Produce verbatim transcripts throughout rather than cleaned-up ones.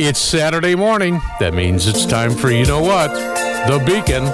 It's Saturday morning. That means it's time for, you know what? The Beacon.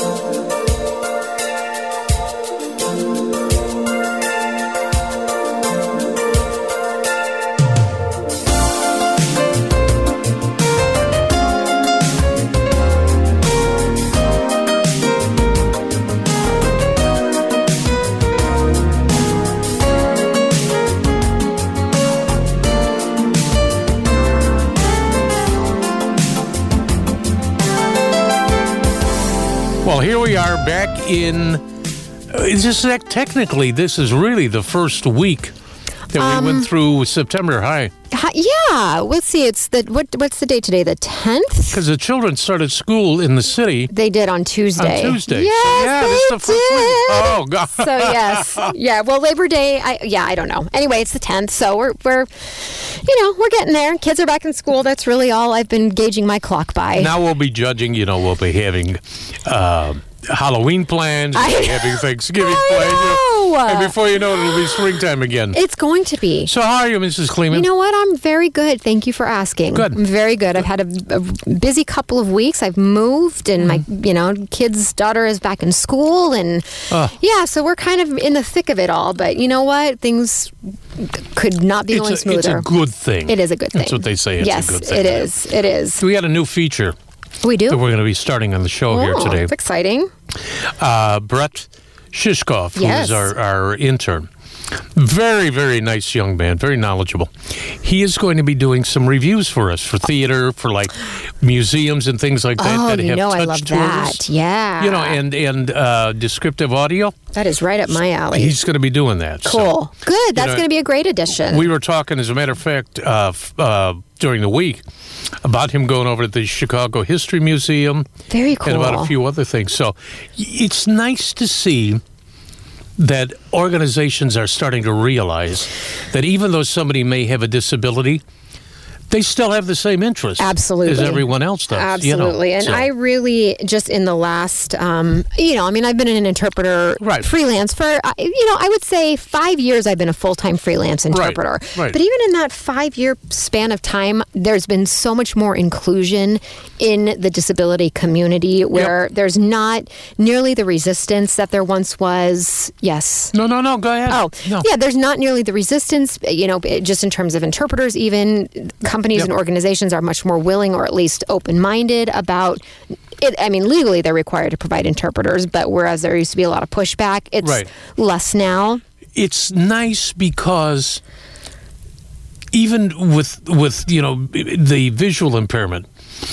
Well, here we are back in, uh, just technically, this is really the first week that Um, we went through September High. Hi- Yeah, let's see. It's the what? What's the date today? The tenth. Because the children started school in the city They did on Tuesday. on Tuesday. Yes, So, yeah, this is they the first week. did. Oh, God. So yes, yeah. Well, Labor Day. I yeah, I don't know. Anyway, it's the tenth, so we're we're, you know, we're getting there. Kids are back in school. That's really all I've been gauging my clock by. Now we'll be judging, you know, we'll be having uh, Halloween plans, we'll be I- having Thanksgiving I plans. know. And before you know it, it'll be springtime again. It's going to be. So how are you, Missus Kleeman? You know what? I'm very good. Thank you for asking. Good. I'm very good. I've had a, a busy couple of weeks. I've moved, and my, you know, kid's daughter is back in school, and Oh. yeah, so we're kind of in the thick of it all. But you know what? Things could not be it's, going a, smoother. it's a good thing. It is a good thing. That's what they say. It's yes, a good thing. it is. It is. We had a new feature We do. that we're going to be starting on the show here Oh, today. It's exciting. Uh, Brett Shishkoff, who Yes. is our, our intern. Very, very nice young man, very knowledgeable. He is going to be doing some reviews for us for theater, for like museums and things like that Oh, that you have know touch I love tours. that. Yeah. You know, and and uh, descriptive audio. that is right up my alley. He's going to be doing that. So Cool. Good. That's know, going to be a great addition. we were talking, as a matter of fact, uh, f- uh, during the week about him going over to the Chicago History Museum. Very cool. And about a few other things. So y- it's nice to see that organizations are starting to realize that even though somebody may have a disability, they still have the same interests Absolutely. as everyone else does. Absolutely. You know, and so. I really, just in the last, um, you know, I mean, I've been an interpreter Right. freelance for, uh, you know, I would say five years I've been a full-time freelance interpreter. right. But even in that five-year span of time, there's been so much more inclusion in the disability community where there's not nearly the resistance that there once was. Yes. No, no, no. Go ahead. Oh, no. yeah, there's not nearly the resistance, you know, just in terms of interpreters, even companies Yep. and organizations are much more willing or at least open-minded about it. I mean, legally they're required to provide interpreters, but whereas there used to be a lot of pushback, it's Right. less now. It's nice because even with with you know the visual impairment,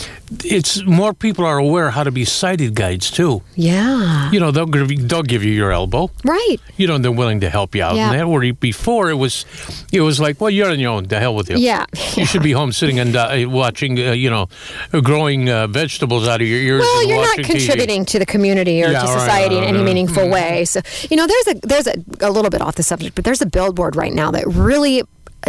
it's more people are aware how to be sighted guides too. Yeah. You know, they'll give you, they'll give you your elbow. Right. You know, and they're willing to help you out. Yeah. And that, where before it was, it was like, well, you're on your own. To hell with you. Yeah. You should be home sitting and uh, watching, uh, you know, growing uh, vegetables out of your ears. Well, and you're not watching T V. contributing to the community or Yeah, to right, society right, in any right. meaningful way. So, you know, there's a there's a, a little bit off the subject, but there's a billboard right now that really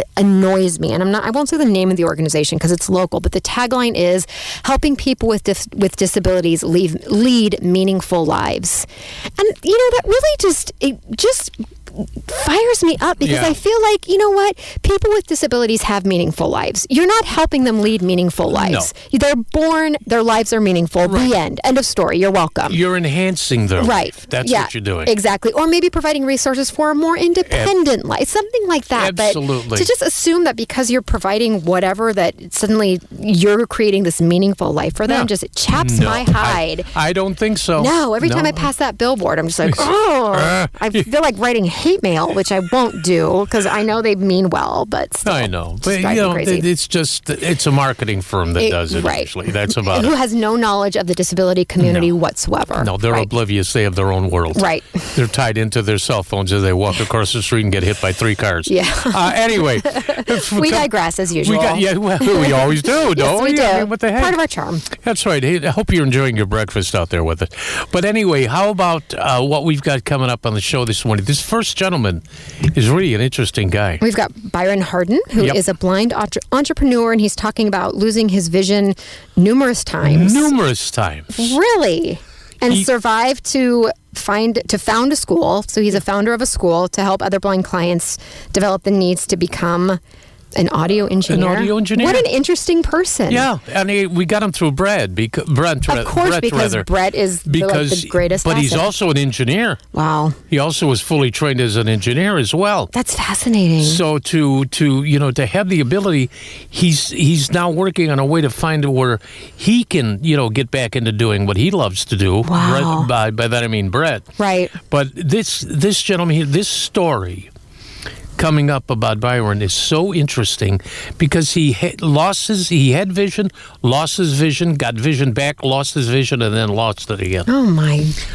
annoys me, and I'm not I won't say the name of the organization because it's local, but the tagline is helping people with dis- with disabilities leave, lead meaningful lives. And you know, that really just it just fires me up because Yeah. I feel like, you know what, people with disabilities have meaningful lives. You're not helping them lead meaningful lives. They're born, their lives are meaningful. Right. The end. End of story. You're welcome. You're enhancing their Right. life. That's yeah, what you're doing. Exactly. Or maybe providing resources for a more independent life. Something like that. Absolutely. But to just assume that because you're providing whatever, that suddenly you're creating this meaningful life for them Yeah. just it chaps No, my I- hide. I, don't think so. No, every time No. I pass that billboard, I'm just like, oh, I feel like writing hate mail, which I won't do because I know they mean well, but still. I know, just but you drives me know, crazy. it- it's just it's a marketing firm that It- does it. right. Usually, that's about Who it. has no knowledge of the disability community whatsoever. No, they're right. oblivious. They have their own world. Right. They're tied into their cell phones as they walk across the street and get hit by three cars. Yeah. Uh, anyway, We digress as usual. We got, yeah, well, we always do, don't Yes, we do. I mean, what the heck? Part of our charm. That's right. Hey, I hope you're enjoying your breakfast out there with it. But anyway, how about uh, what we've got coming up on the show this morning? This first gentleman is really an interesting guy. We've got Byron Harden, who Yep. is a blind entre- entrepreneur, and he's talking about losing his vision numerous times. Numerous times. Really? And He- survived to find to found a school. So he's a founder of a school to help other blind clients develop the needs to become An audio engineer. An audio engineer. What an interesting person. Yeah, and he, we got him through Brad. Because Brent, Of course, Brett, because rather, Brett is the, like, because, the greatest. But he's asset. also an engineer. Wow. He also was fully trained as an engineer as well. That's fascinating. So to to you know to have the ability, he's he's now working on a way to find where he can you know get back into doing what he loves to do. Wow. Brett, by by that I mean Brett. Right. But this this gentleman here, this story coming up about Byron is so interesting because he had lost his he had vision, lost his vision, got vision back, lost his vision, and then lost it again. Oh my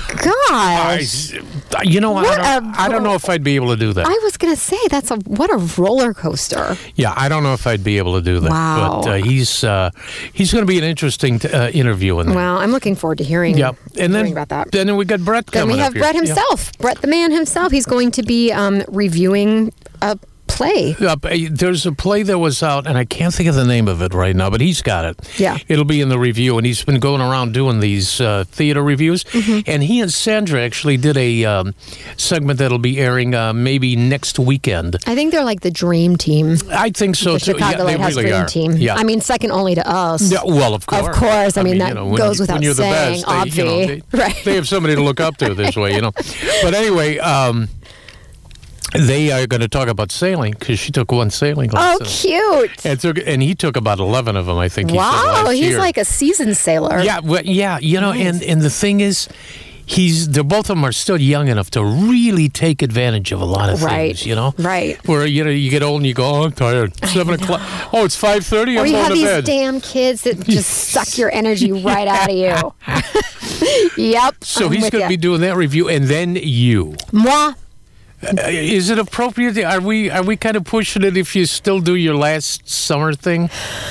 I, gosh! you know, I What don't, a- I don't know if I'd be able to do that. I was gonna say that's a what a roller coaster. Yeah, I don't know if I'd be able to do that. Wow. But uh, he's uh, he's going to be an interesting t- uh, interview in there. Well, I'm looking forward to hearing. Yep. And then hearing about that. then we got Brett Then coming we up have here. Brett Yeah. himself, Brett the man himself. He's going to be um, reviewing a play. Uh, there's a play that was out, and I can't think of the name of it right now, but he's got it. Yeah. It'll be in the review, and he's been going around doing these uh, theater reviews. Mm-hmm. And he and Sandra actually did a um, segment that'll be airing uh, maybe next weekend. I think they're like the dream team. I think so, The too. Chicago Yeah, they Lighthouse really Dream are. Team. Yeah. I mean, second only to us. Yeah, well, of course. Of course. I mean, that you know, when goes you- without when you're the saying, best, they, you know, obvi. they, Right. they have somebody to look up to this way, you know. But anyway, um, they are going to talk about sailing because she took one sailing Oh, class. cute. and, took, and he took about eleven of them, I think. He said Wow, last he's year. like a seasoned sailor. Yeah, well, yeah, you know, and, and the thing is, he's they're both of them are still young enough to really take advantage of a lot of Right, things, you know. right. Where you know you get old and you go, oh, I'm tired. Seven o'clock. Oh, it's five thirty. Or I'm you going have to these bed. damn kids that just suck your energy right out of you. Yep. So I'm he's with going to ya. be doing that review, and then you. Moi. Uh, is it appropriate? Are we are we kind of pushing it if you still do your last summer thing?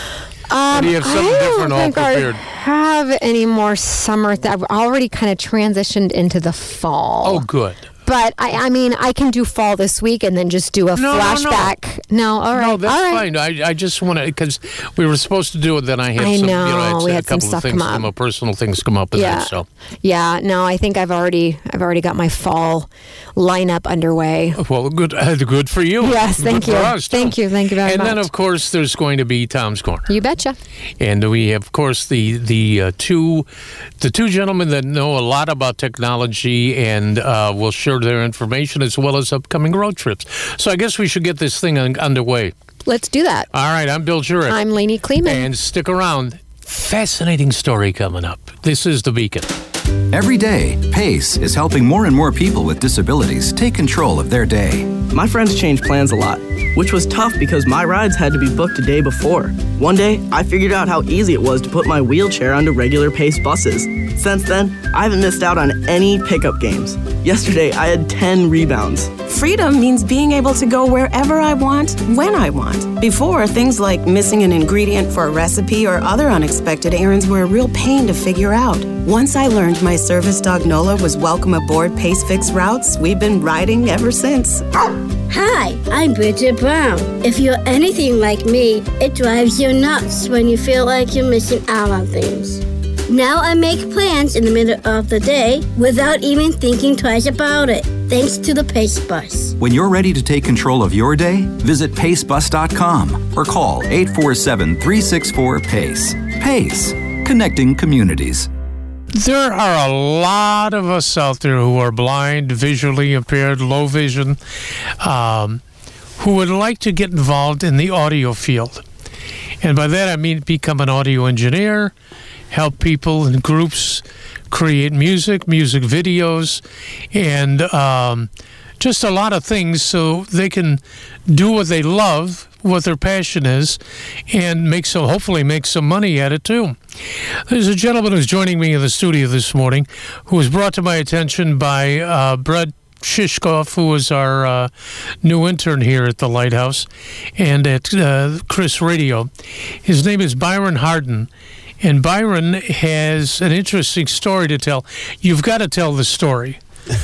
Um, Or do you have something I don't different all think prepared? I have any more summer. Th- I've already kind of transitioned into the fall. Oh, good. But I, I mean, I can do fall this week and then just do a No, no, no. flashback. No, all right, No, that's all right. fine. I, I just want to, because we were supposed to do it, then I had I some, know, you know, I had we a had some couple of stuff things come up. personal things come up with Yeah, that, so. yeah. No, I think I've already, I've already got my fall lineup underway. Well, good uh, good for you. Yes, thank Good you. for us, too. Thank you, thank you very and much. then, of course, there's going to be Tom's Corner. You betcha. And we have, of course, the the uh, two the two gentlemen that know a lot about technology and uh, will share their information as well as upcoming road trips. So I guess we should get this thing un- underway. Let's do that. All right, I'm Bill Jurek. I'm Lainey Kleeman. And stick around. Fascinating story coming up. This is The Beacon. Every day, PACE is helping more and more people with disabilities take control of their day. My friends change plans a lot, which was tough because my rides had to be booked a day before. One day, I figured out how easy it was to put my wheelchair onto regular PACE buses. Since then, I haven't missed out on any pickup games. Yesterday, I had ten rebounds. Freedom means being able to go wherever I want, when I want. Before, things like missing an ingredient for a recipe or other unexpected errands were a real pain to figure out. Once I learned my service dog Nola was welcome aboard Pace Fix routes, we've been riding ever since. Hi, I'm Bridget Brown. If you're anything like me, it drives you nuts when you feel like you're missing out on things. Now I make plans in the middle of the day without even thinking twice about it, thanks to the Pace Bus. When you're ready to take control of your day, visit pace bus dot com or call eight four seven, three six four, PACE. PACE, connecting communities. There are a lot of us out there who are blind, visually impaired, low vision, um, who would like to get involved in the audio field. And by that I mean become an audio engineer, help people in groups create music, music videos, and um, just a lot of things so they can do what they love, what their passion is, and make some, hopefully make some money at it too. There's a gentleman who's joining me in the studio this morning who was brought to my attention by uh, Brett Shishkoff, who is our uh, new intern here at the Lighthouse and at uh, Chris Radio. His name is Byron Harden. And Byron has an interesting story to tell. You've got to tell the story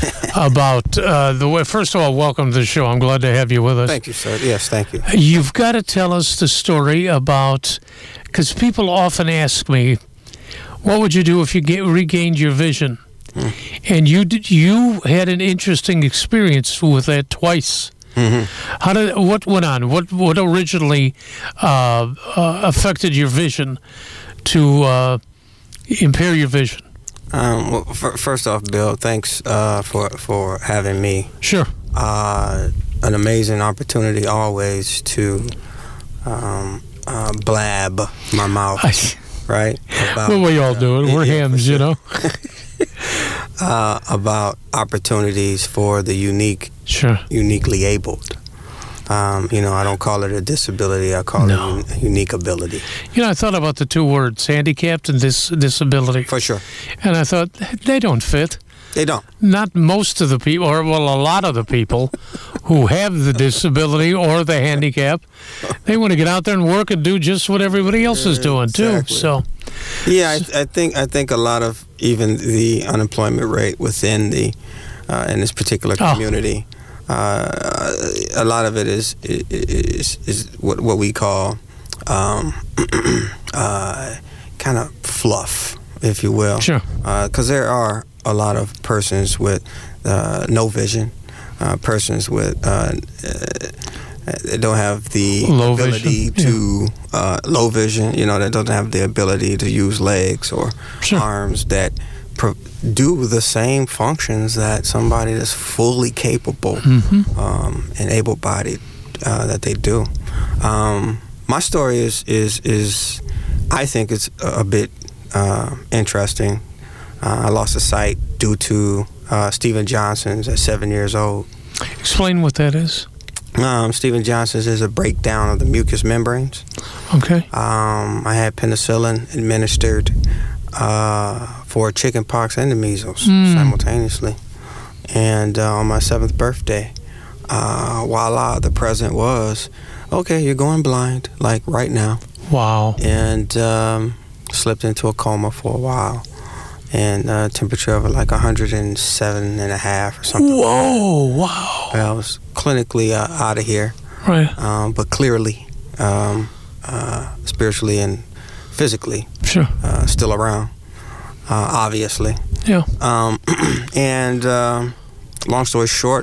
about uh, the way. First of all, welcome to the show. I'm glad to have you with us. Thank you, sir. Yes, thank you. You've got to tell us the story about, because people often ask me, what would you do if you get, regained your vision? Hmm. And you did, you had an interesting experience with that twice. Mm-hmm. How did what went on? What what originally uh, uh, affected your vision to uh, impair your vision? Um, well, f- first off, Bill, thanks uh, for for having me. Sure. Uh, an amazing opportunity always to um, uh, blab my mouth, I, right? About, what we all uh, doing? We're yeah, hams, sure. you know. uh, about opportunities for the unique, sure, uniquely abled. Um, you know, I don't call it a disability. I call no. it a unique ability. You know, I thought about the two words, handicapped and dis- disability. For sure. And I thought, they don't fit. They don't. Not most of the people, or well, a lot of the people who have the disability or the handicap, they want to get out there and work and do just what everybody else is doing, exactly. too. So, yeah, I, I think I think a lot of even the unemployment rate within the uh, in this particular community, oh. uh, a lot of it is is is what what we call um, uh, kind of fluff, if you will. Sure. Because uh, there are a lot of persons with uh, no vision, uh, persons with uh, uh, don't have the low ability vision. to yeah. uh, low vision. You know, that don't have the ability to use legs or sure. arms that pro- do the same functions that somebody that's fully capable mm-hmm. um, and able-bodied uh, that they do. Um, my story is is is I think it's a, a bit uh, interesting. Uh, I lost a sight due to uh, Stephen Johnson's at seven years old. Explain what that is. Um, Stephen Johnson's is a breakdown of the mucous membranes. Okay. Um, I had penicillin administered uh, for chickenpox and the measles mm. simultaneously. And uh, on my seventh birthday, uh, voila, the present was, okay, you're going blind, like right now. Wow. And um, slipped into a coma for a while. And uh, temperature of like one hundred seven and a half or something. Whoa, like wow. I was clinically uh, out of here. Right. Um, but clearly, um, uh, spiritually and physically, sure, uh, still around, uh, obviously. Yeah. Um, and um, long story short,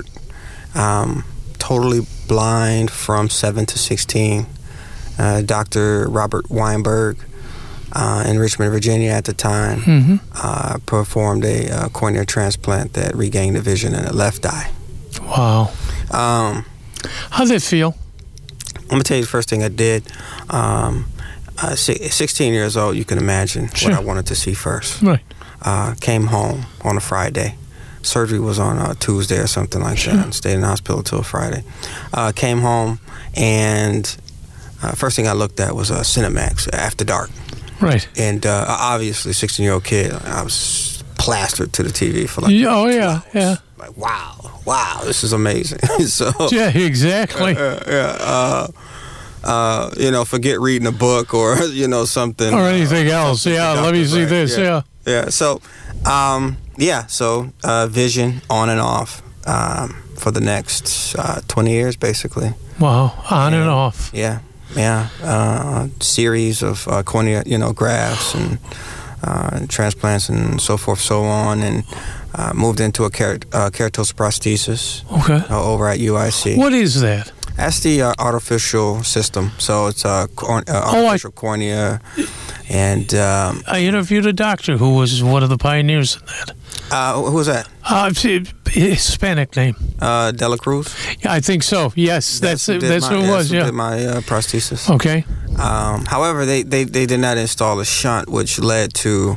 um, totally blind from seven to sixteen. Uh, Doctor Robert Weinberg, Uh, in Richmond, Virginia at the time, mm-hmm. uh, performed a uh, cornea transplant that regained the vision in the left eye. Wow. Um, How did it feel? I'm going to tell you the first thing I did. Um, uh, sixteen years old, you can imagine sure. what I wanted to see first. Right. Uh, came home on a Friday. Surgery was on a Tuesday or something like sure. that. And stayed in the hospital till Friday. Uh, came home, and uh, first thing I looked at was uh, Cinemax, After Dark. Right. And uh, obviously, sixteen-year-old kid, I was plastered to the T V for like oh, yeah, yeah. Like, wow, wow, this is amazing. so Yeah, exactly. Uh, yeah, uh, uh, you know, forget reading a book or, you know, something. Or anything uh, else. Something yeah, let me see right? this, yeah. Yeah, yeah. so, um, yeah, so uh, vision on and off um, for the next uh, twenty years, basically. Wow, on and, and off. Yeah. Yeah, uh, series of uh, cornea, you know, grafts and uh, transplants and so forth, so on, and uh, moved into a ker- uh, keratosis prosthesis. Okay. Uh, over at U I C. What is that? That's the uh, artificial system. So it's a cor- uh, artificial oh, I, cornea, and um, I interviewed a doctor who was one of the pioneers in that. Uh, who was that? Uh, Hispanic name. Uh, Dela Cruz? Yeah, I think so. Yes, that's that's, that's my, who it was. Yeah, yeah, did my uh, prosthesis. Okay. Um, however, they, they, they did not install a shunt, which led to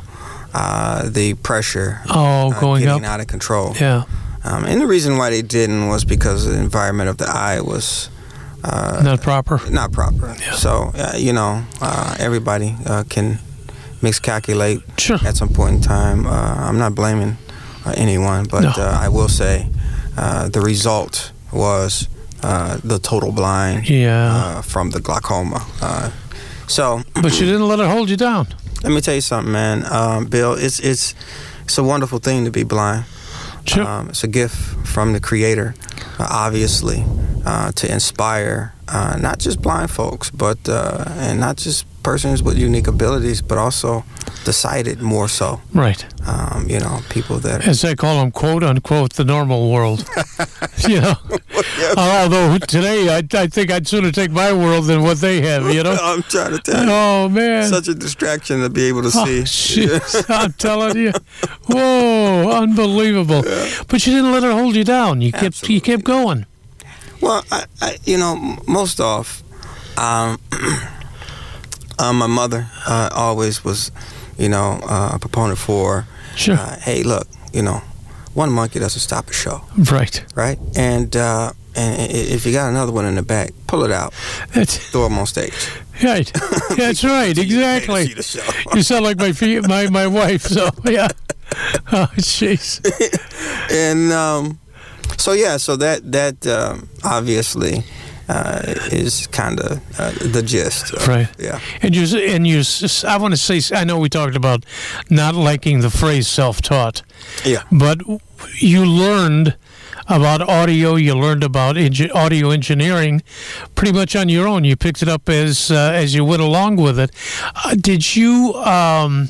uh, the pressure oh, uh, going getting up. out of control. Yeah. Um, and the reason why they didn't was because the environment of the eye was uh, not proper. Not proper. Yeah. So uh, you know, uh, everybody uh, can miscalculate sure. at some point in time. Uh, I'm not blaming uh, anyone, but no. uh, I will say uh, the result was uh, the total blind yeah. uh, from the glaucoma. Uh, so, but you didn't let it hold you down. Let me tell you something, man. Um, Bill, it's it's it's a wonderful thing to be blind. Sure. Um, it's a gift from the Creator, uh, obviously, uh, to inspire uh, not just blind folks, but uh, and not just persons with unique abilities, but also the sighted more so. Right. Um, you know, people that... As I call them, quote unquote, the normal world. you know. Yeah. Although today, I, I think I'd sooner take my world than what they have, you know. I'm trying to tell you. Oh, man. Such a distraction to be able to Oh, see. jeez, I'm telling you. Whoa, unbelievable. Yeah. But you didn't let it hold you down. You kept Absolutely. you kept going. Well, I, I, you know, m- most off, um, uh, my mother uh, always was, you know, uh, a proponent for, Sure. uh, hey, look, you know, one monkey doesn't stop a show, Right. right? And uh, and i- if you got another one in the back, pull it out, That's throw them on stage. right. That's right. Exactly. See the show. You sound like my fe- my my wife. So yeah. Oh, jeez. And um, so yeah, so that that um, obviously uh, is kind of uh, the gist. Of, Right. Yeah. And you and you. I want to say. I know we talked about not liking the phrase self-taught, Yeah. but you learned about audio. You learned about engi- audio engineering pretty much on your own. You picked it up as uh, as you went along with it. Uh, did you? Um,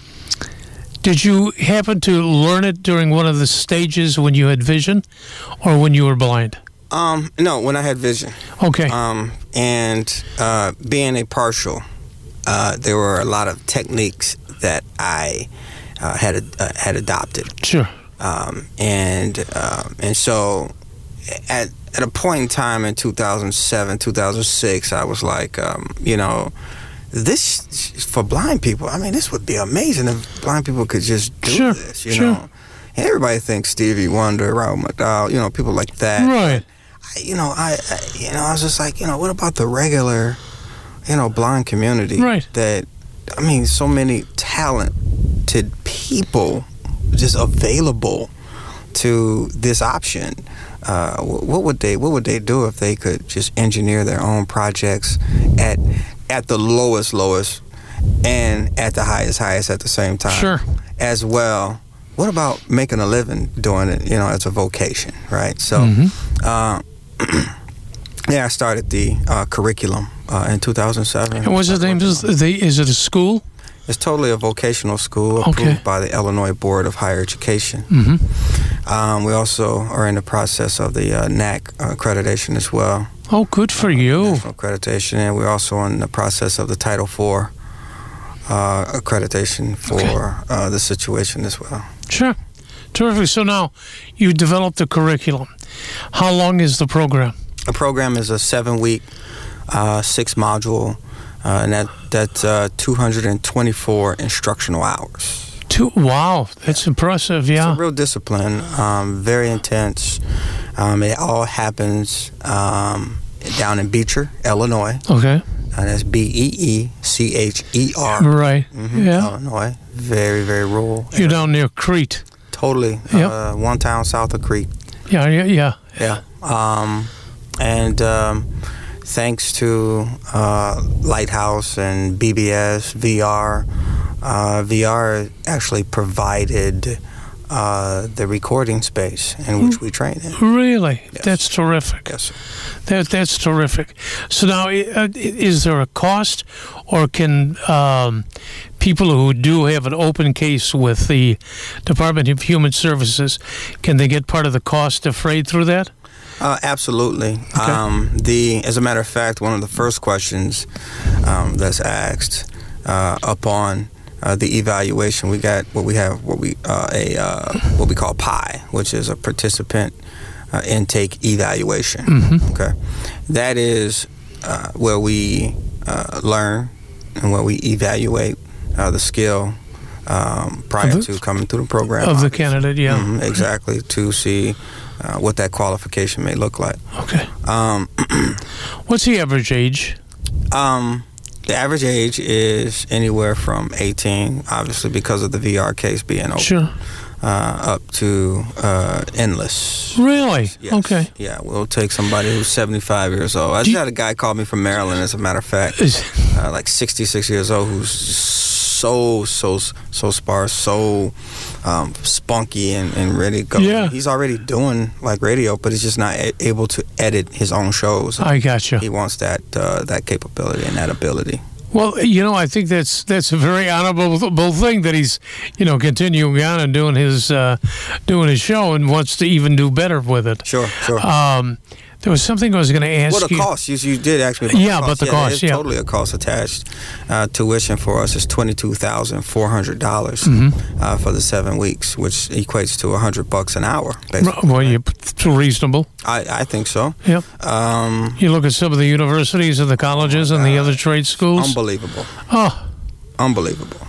Did you happen to learn it during one of the stages when you had vision, or when you were blind? Um, no, when I had vision. Okay. Um, and uh, being a partial, uh, there were a lot of techniques that I uh, had uh, had adopted. Sure. Um, and um, and so at at a point in time in two thousand seven, two thousand six, I was like, um, you know, this for blind people. I mean, this would be amazing if blind people could just do Sure, this. You sure. know, and everybody thinks Stevie Wonder, Raul McDowell, you know, people like that. Right. I, you know, I, I, you know, I was just like, you know, what about the regular, you know, blind community? Right. That, I mean, so many talented people just available to this option. Uh, what would they What would they do if they could just engineer their own projects at at the lowest lowest and at the highest highest at the same time? Sure. As well. What about making a living doing it? You know, as a vocation, right? So, Mhm. uh, yeah, I started the uh, curriculum uh, in two thousand seven. And what's the name? Is, the, is it a school? It's totally a vocational school approved Okay. by the Illinois Board of Higher Education. Mm-hmm. Um, we also are in the process of the uh, N A C accreditation as well. Oh, good for you. National accreditation, and we're also in the process of the Title four uh, accreditation for Okay. uh, the situation as well. Sure. Terrific. So now you developed the curriculum. How long is the program? The program is a seven-week, uh, six-module, uh, and that that's uh, two hundred twenty-four instructional hours. Two. Wow, that's impressive. Yeah. It's a real discipline, um, very intense. Um, it all happens um, down in Beecher, Illinois. Okay. And that's B E E C H E R. Right. Mhm, Yeah. Illinois. Very, very rural. You're down near Crete. Totally. Yep. Uh, one town south of Crete. Yeah. Yeah. Yeah. Yeah. Um, and um, thanks to uh, Lighthouse and B B S, V R, uh, V R actually provided uh, the recording space in which we train in. Really? Yes. That's terrific. Yes, sir. That that's terrific. So now, uh, is there a cost, or can um, people who do have an open case with the Department of Human Services, can they get part of the cost defrayed through that? Uh, absolutely. Um, the, as a matter of fact, one of the first questions um, that's asked uh, upon uh, the evaluation, we got what we have, what we uh, a uh, what we call P I, which is a participant uh, intake evaluation. Mm-hmm. Okay, that is uh, where we uh, learn and where we evaluate uh, the skill um, prior Of the- to coming through the program. Of the obviously. candidate, yeah. Mhm, exactly, to see uh, what that qualification may look like. Okay. Um, What's the average age? um, the average age is anywhere from eighteen, obviously because of the V R case being open, Sure. uh, up to uh, endless. Really? Yes. Okay. Yeah, we'll take somebody who's seventy-five years old. I Do just you- had a guy call me from Maryland, as a matter of fact, Is- uh, like sixty-six years old, who's so, so, so sparse, so um, spunky and, and ready to go. Yeah. He's already doing like radio, but he's just not a- able to edit his own shows. I got you. He wants that uh, that capability and that ability. Well, you know, I think that's that's a very honorable thing that he's, you know, continuing on and doing his uh, doing his show and wants to even do better with it. Sure, sure. Um, there was something I was going to ask you. What the you. cost? You, you did ask me about yeah, the cost. but the yeah, cost, there's yeah. totally a cost attached. Uh, tuition for us is twenty-two thousand four hundred dollars Mm-hmm. uh, for the seven weeks, which equates to one hundred bucks an hour, basically. Well, you, it's reasonable. I, I think so. Yep. Um, you look at some of the universities and the colleges oh and the other trade schools. Unbelievable. Oh. Unbelievable.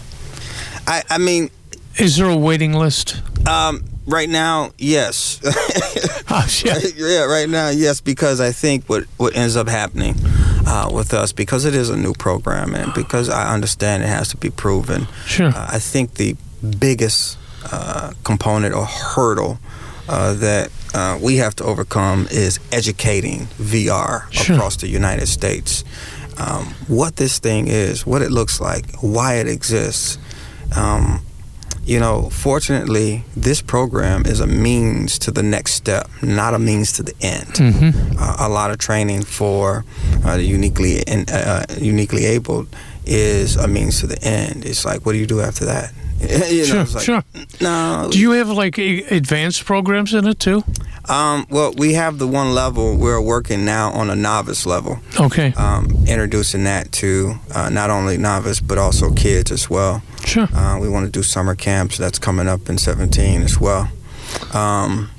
I, I mean... Is there a waiting list? Um, right now, yes. oh, yeah. yeah, right now, yes, because I think what, what ends up happening uh, with us, because it is a new program and because I understand it has to be proven, sure. uh, I think the biggest uh, component or hurdle uh, that uh, we have to overcome is educating V R sure. across the United States. Um, what this thing is, what it looks like, why it exists. Um, you know, fortunately, this program is a means to the next step, not a means to the end. Mm-hmm. Uh, a lot of training for uh, the uniquely uh, uniquely abled is a means to the end. It's like, what do you do after that? you sure, know, it's like, sure. No. Do you have like a, advanced programs in it too? Um, well, we have the one level. We're working now on a novice level. Okay. Um, introducing that to uh, not only novice but also kids as well. Sure. Uh, we want to do summer camps. That's coming up in seventeen as well. Um,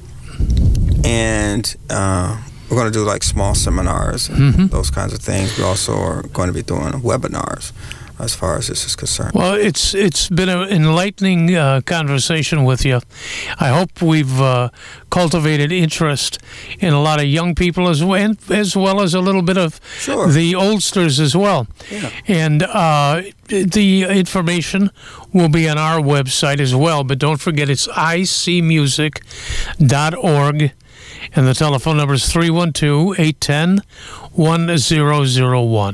and uh, we're going to do like small seminars and mm-hmm. those kinds of things. We also are going to be doing webinars as far as this is concerned. Well, it's it's been an enlightening uh, conversation with you. I hope we've uh, cultivated interest in a lot of young people as well, as well as a little bit of sure. the oldsters as well. Yeah. And uh, the information will be on our website as well. But don't forget, it's I C music dot org. And the telephone number is three one two, eight one zero, one zero zero one.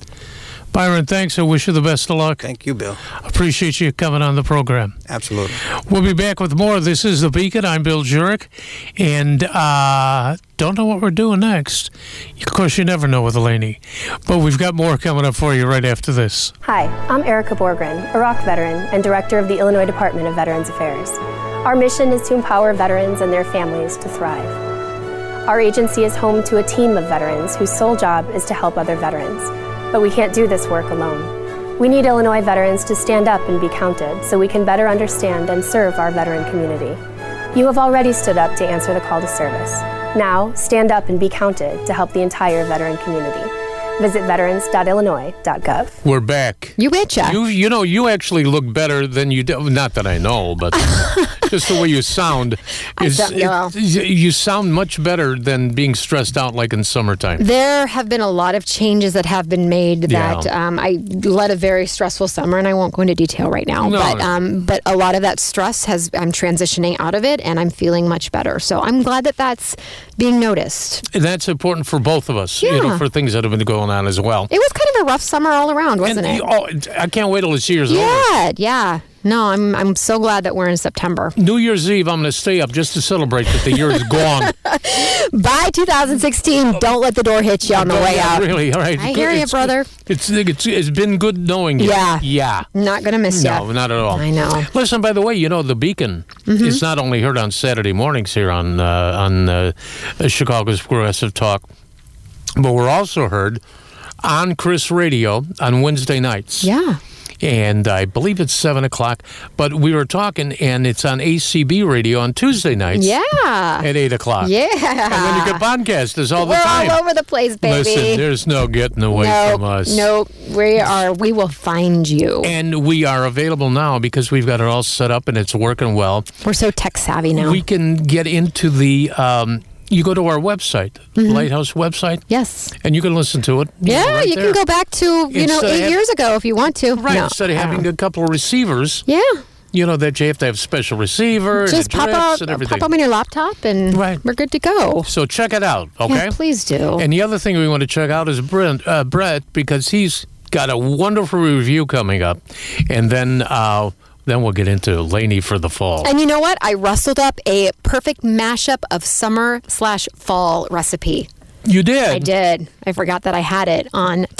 Byron, thanks. I wish you the best of luck. Thank you, Bill. Appreciate you coming on the program. Absolutely. We'll be back with more. This is The Beacon. I'm Bill Jurek. And uh, don't know what we're doing next. Of course, you never know with Eleni. But we've got more coming up for you right after this. Hi, I'm Erica Borgren, Iraq veteran and director of the Illinois Department of Veterans Affairs. Our mission is to empower veterans and their families to thrive. Our agency is home to a team of veterans whose sole job is to help other veterans. But we can't do this work alone. We need Illinois veterans to stand up and be counted so we can better understand and serve our veteran community. You have already stood up to answer the call to service. Now, stand up and be counted to help the entire veteran community. Visit veterans dot illinois dot gov. We're back. You betcha. You, you know, you actually look better than you do. Not that I know, but just the way you sound. Is, I well. it, you sound much better than being stressed out like in summertime. There have been a lot of changes that have been made that Yeah. um, I led a very stressful summer, and I won't go into detail right now. No. But um, but a lot of that stress has I'm transitioning out of it, and I'm feeling much better. So I'm glad that that's being noticed. And that's important for both of us, you know, Yeah. for things that have been going on as well. It was kind of a rough summer all around, wasn't and, it? Oh, I can't wait till this year's over. Yeah, yeah. No, I'm I'm so glad that we're in September. New Year's Eve, I'm going to stay up just to celebrate that the year is gone. By two thousand sixteen, don't let the door hit you on the Oh, way yeah, out. Really, all right. I Good. hear you, It's- brother. It's, it's it's been good knowing you. Yeah. Yeah. Not going to miss No, you. not at all. I know. Listen, by the way, you know the Beacon Mm-hmm. is not only heard on Saturday mornings here on uh, on uh, Chicago's Progressive Talk, but we're also heard on Chris Radio on Wednesday nights. Yeah. And I believe it's seven o'clock. But we were talking, and it's on A C B Radio on Tuesday nights. Yeah. At eight o'clock. Yeah. And then you can podcast us all the We're time. all over the place, baby. Listen, there's no getting away nope, from us. Nope. We are. We will find you. And we are available now because we've got it all set up and it's working well. We're so tech savvy now. We can get into the. Um, you go to our website, Mm-hmm. Lighthouse website, yes. and you can listen to it. you Yeah, know, right you there. can go back to you know Instead of eight have- years ago if you want to. Right, No, instead of I having don't. a couple of receivers, Yeah. you know, that you have to have special receiver Just and pop address up, and everything. pop up on your laptop, and Right. we're good to go. So check it out, okay? Yeah, please do. And the other thing we want to check out is Brent, uh, Brett, because he's got a wonderful review coming up. And then uh, then we'll get into Laney for the fall. And you know what? I rustled up a perfect mashup of summer slash fall recipe. You did? I did. I forgot that I had it on tap.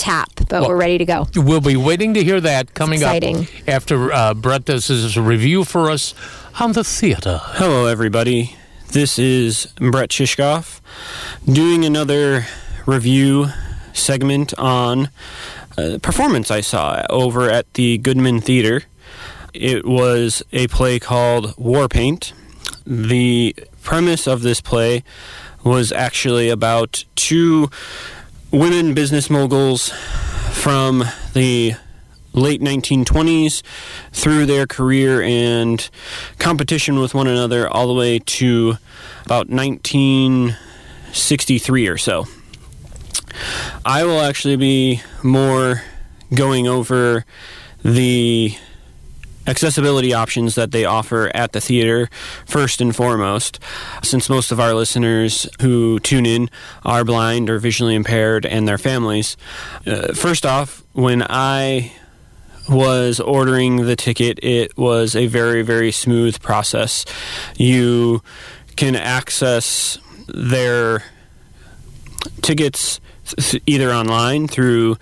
but Well, we're ready to go. We'll be waiting to hear that coming Exciting. up after uh, Brett does his review for us on the theater. Hello, everybody. This is Brett Shishkoff doing another review segment on a performance I saw over at the Goodman Theater. It was a play called War Paint. The premise of this play was actually about two women business moguls from the late nineteen twenties through their career and competition with one another all the way to about nineteen sixty-three or so. I will actually be more going over the accessibility options that they offer at the theater first and foremost, since most of our listeners who tune in are blind or visually impaired and their families. Uh, first off, when I was ordering the ticket, it was a very, very smooth process. You can access their tickets th- either online through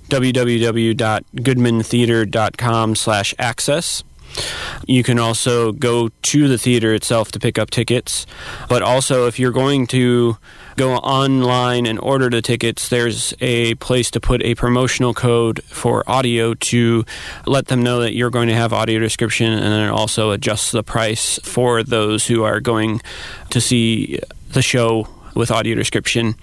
www.goodmantheater.com slash access. You can also go to the theater itself to pick up tickets. But also, if you're going to go online and order the tickets, there's a place to put a promotional code for audio to let them know that you're going to have audio description, and then it also adjusts the price for those who are going to see the show with audio description.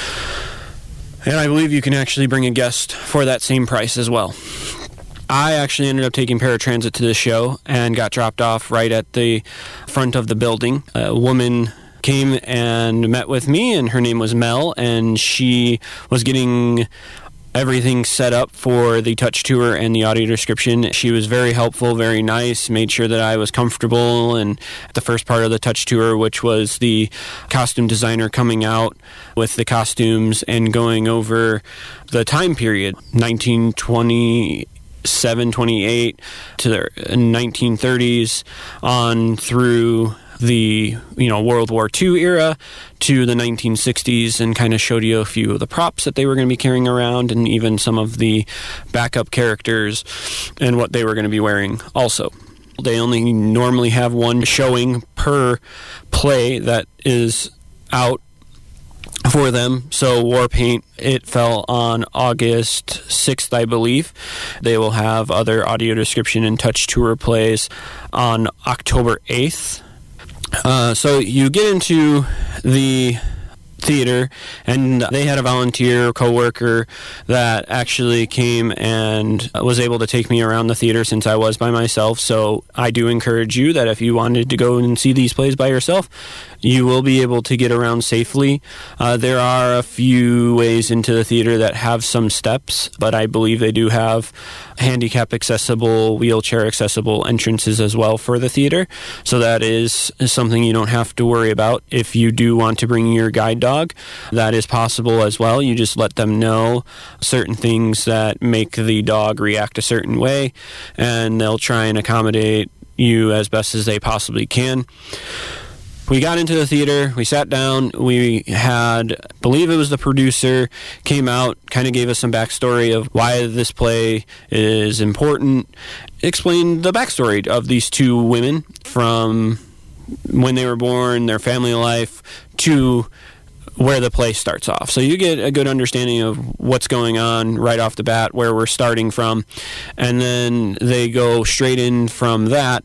And I believe you can actually bring a guest for that same price as well. I actually ended up taking paratransit to this show and got dropped off right at the front of the building. A woman came and met with me, and her name was Mel, and she was getting everything set up for the touch tour and the audio description. She was very helpful, very nice, made sure that I was comfortable. And the first part of the touch tour, which was the costume designer coming out with the costumes and going over the time period, nineteen twenty-seven, twenty-eight to the nineteen thirties on through the, you know, World War Two era to the nineteen sixties, and kind of showed you a few of the props that they were going to be carrying around, and even some of the backup characters and what they were going to be wearing also. They only normally have one showing per play that is out for them. So War Paint, it fell on August sixth, I believe. They will have other audio description and touch tour plays on October eighth. Uh, so you get into the theater, and they had a volunteer coworker that actually came and was able to take me around the theater since I was by myself. So I do encourage you that if you wanted to go and see these plays by yourself, you will be able to get around safely. Uh, there are a few ways into the theater that have some steps, but I believe they do have handicap accessible, wheelchair accessible entrances as well for the theater. So that is something you don't have to worry about. If you do want to bring your guide dog, that is possible as well. You just let them know certain things that make the dog react a certain way, and they'll try and accommodate you as best as they possibly can. We got into the theater, we sat down, we had, I believe it was the producer, came out, kind of gave us some backstory of why this play is important, explained the backstory of these two women from when they were born, their family life, to where the play starts off. So you get a good understanding of what's going on right off the bat, where we're starting from, and then they go straight in from that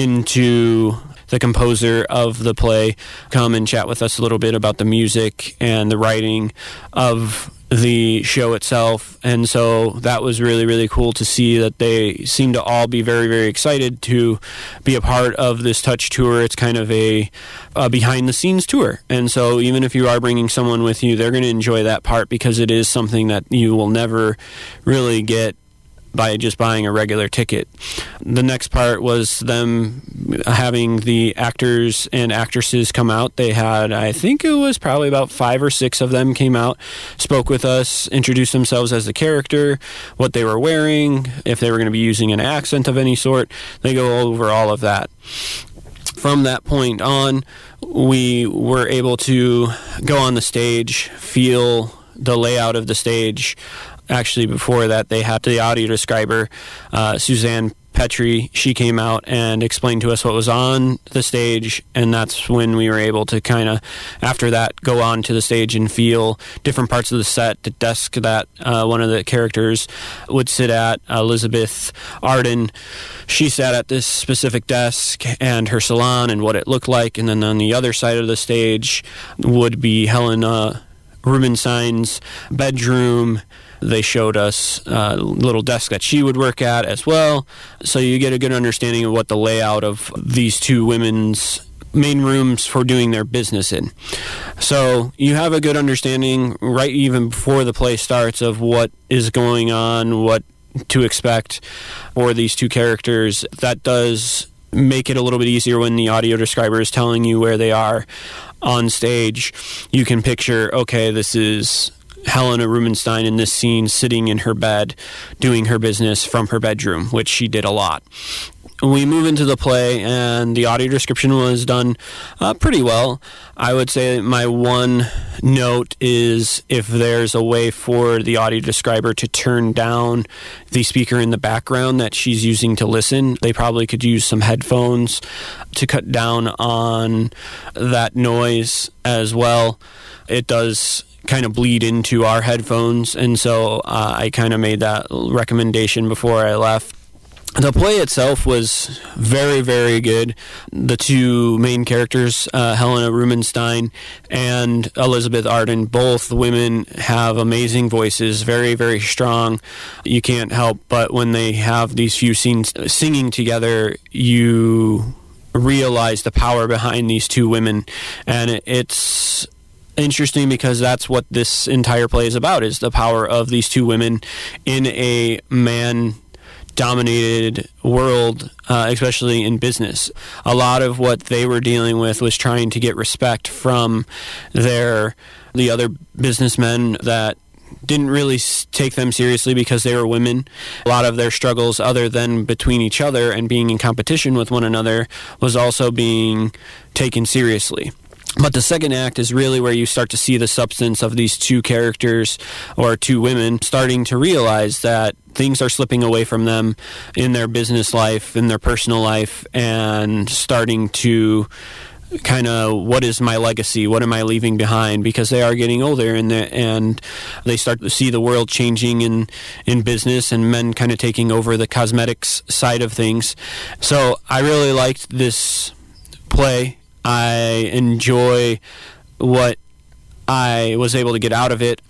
into the composer of the play, come and chat with us a little bit about the music and the writing of the show itself. And so that was really, really cool to see that they seem to all be very, very excited to be a part of this touch tour. It's kind of a, a behind-the-scenes tour. And so even if you are bringing someone with you, they're going to enjoy that part, because it is something that you will never really get by just buying a regular ticket. The next part was them having the actors and actresses come out. They had, I think it was probably about five or six of them came out, spoke with us, introduced themselves as the character, what they were wearing, if they were going to be using an accent of any sort. They go over all of that. From that point on, we were able to go on the stage, feel the layout of the stage, actually, before that, they had the audio describer, uh, Suzanne Petrie. She came out and explained to us what was on the stage, and that's when we were able to kind of, after that, go on to the stage and feel different parts of the set, the desk that uh, one of the characters would sit at. Elizabeth Arden, she sat at this specific desk, and her salon and what it looked like, and then on the other side of the stage would be Helena Rubinstein's bedroom. They showed us a little desk that she would work at as well. So you get a good understanding of what the layout of these two women's main rooms for doing their business in. So you have a good understanding right even before the play starts of what is going on, what to expect for these two characters. That does make it a little bit easier when the audio describer is telling you where they are on stage. You can picture, okay, this is Helena Rubinstein in this scene sitting in her bed doing her business from her bedroom, which she did a lot. We move into the play, and the audio description was done uh, pretty well. I would say my one note is if there's a way for the audio describer to turn down the speaker in the background that she's using to listen, they probably could use some headphones to cut down on that noise as well. It does kind of bleed into our headphones, and so uh, I kind of made that recommendation before I left. The play itself was very, very good. The two main characters, uh, Helena Rubinstein and Elizabeth Arden, both women have amazing voices, very, very strong. You can't help but when they have these few scenes singing together, you realize the power behind these two women, and it's interesting because that's what this entire play is about, is the power of these two women in a man dominated world, uh, especially in business. A lot of what they were dealing with was trying to get respect from their the other businessmen that didn't really take them seriously because they were women. A lot of their struggles, other than between each other and being in competition with one another, was also being taken seriously. But the second act is really where you start to see the substance of these two characters, or two women, starting to realize that things are slipping away from them in their business life, in their personal life, and starting to kind of, what is my legacy? What am I leaving behind? Because they are getting older, and and they start to see the world changing in, in business, and men kind of taking over the cosmetics side of things. So I really liked this play. I enjoy what I was able to get out of it.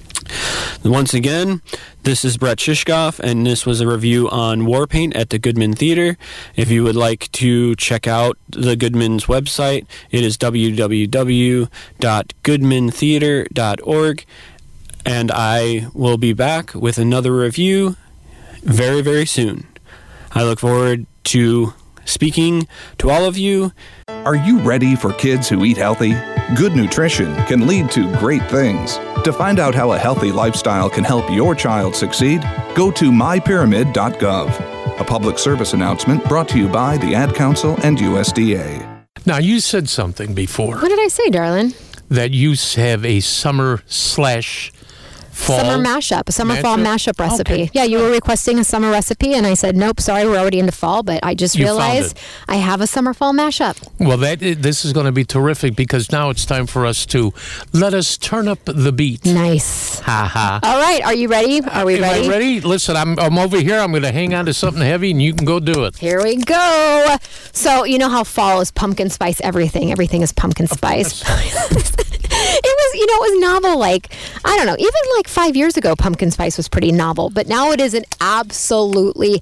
Once again, this is Brett Shishkoff, and this was a review on Warpaint at the Goodman Theater. If you would like to check out the Goodman's website, it is w w w dot goodman theater dot org, and I will be back with another review very, very soon. I look forward to speaking to all of you. Are you ready for kids who eat healthy? Good nutrition can lead to great things. To find out how a healthy lifestyle can help your child succeed, go to my pyramid dot gov. A public service announcement brought to you by the Ad Council and U S D A. Now, you said something before. What did I say, darling? That you have a summer slash fall summer mashup, a summer mashup? fall mashup recipe. Okay. Yeah, you were requesting a summer recipe, and I said, nope, sorry, we're already into fall, but I just You realized found I have a summer fall mashup. Well, that this is going to be terrific, because now it's time for us to let us turn up the beat. Nice. Ha ha. All right, are you ready? Are we Am ready? I ready? Listen, I'm, I'm over here. I'm going to hang on to something heavy, and you can go do it. Here we go. So, you know how fall is pumpkin spice everything. Everything is pumpkin spice. It was, you know, it was novel, like, I don't know, even like five years ago, pumpkin spice was pretty novel, but now it is an absolutely